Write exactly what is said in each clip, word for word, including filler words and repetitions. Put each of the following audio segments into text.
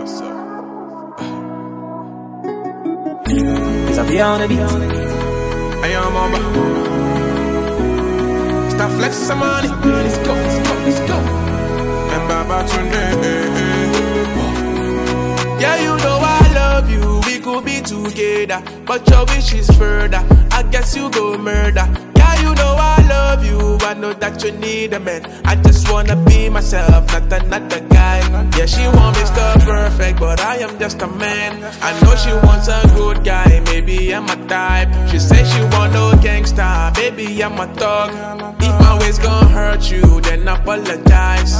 so. Cause I be on the beat. I am on my. Stop flexing some money. Let's go, let's go, let's go. And Baba Tunde. Yeah, you know I love you. We could be together, but your wish is further. I guess you go murder. Yeah, you know I love you. I know that you need a man. I just wanna be myself, not another guy. Yeah, she want Mister Perfect, but I am just a man. I know she wants a good guy, maybe I'm a type. She says she want no gangsta, baby I'm a thug. If my ways gon' hurt you, then apologize.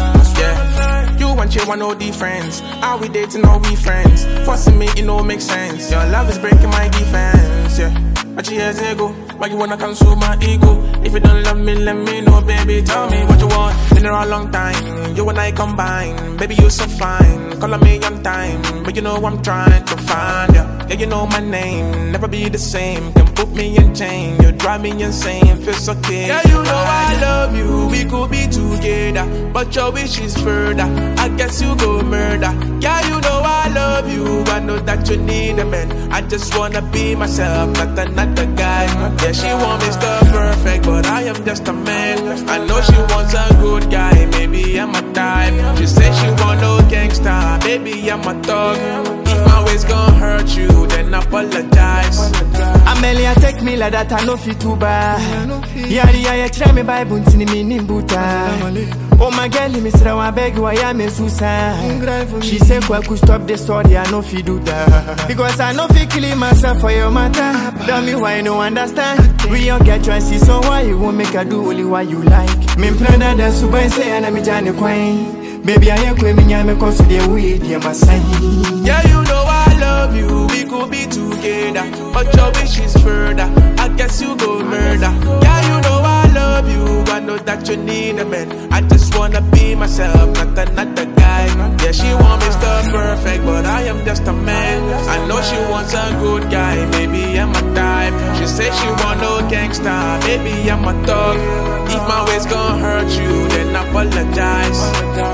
Yeah, you want you want no difference. Are we dating or we friends? Forcing me, it don't make sense. Your love is breaking my defense. Yeah, but years ago, why you wanna consume my ego? If you don't love me, let me know, baby. Tell me what you want. Been there a long time. You and I combine, baby, you so fine. Call me on time, but you know I'm trying to find you. Yeah, you know my name, never be the same. Can put me in chain, you drive me insane. Feels okay. Yeah, you know I love you. We could be together, but your wish is further. I guess you go murder. Yeah, you know I love you. I know that you need a man. I just wanna be myself, not another guy. Yeah, she want Mister Perfect, but I am just a man. I know she wants a good guy, maybe I'm a type. She says she want no gangsta, baby I'm a thug. If my ways gon' hurt you, then apologize. Amelia take me like that, I know fit too bad. Yari ya try me by buntini me nimbuta. Oh my girl, me say I beg you, I am a Susan. She said, "Kwa could stop the story, I know fit do that. Because I know fit killing myself for your matter. Tell me why you no understand. We all get choices, so why you won't make her do only what you like? Me plan that the super say and I'm Johnny Queen. Baby, I ain't queen, me I'm cause the way they my sign. Yeah, you know I love you. We could be together, but your wish is further. I guess you go murder. Yeah, you know I love you. I know that you need a man. I just wanna be myself, not another guy. Yeah, she want Mister Perfect, but I am just a man. I know she wants a good guy, maybe I'm a type. She says she want no gangsta, maybe I'm a thug. If my ways gon' hurt you, then apologize.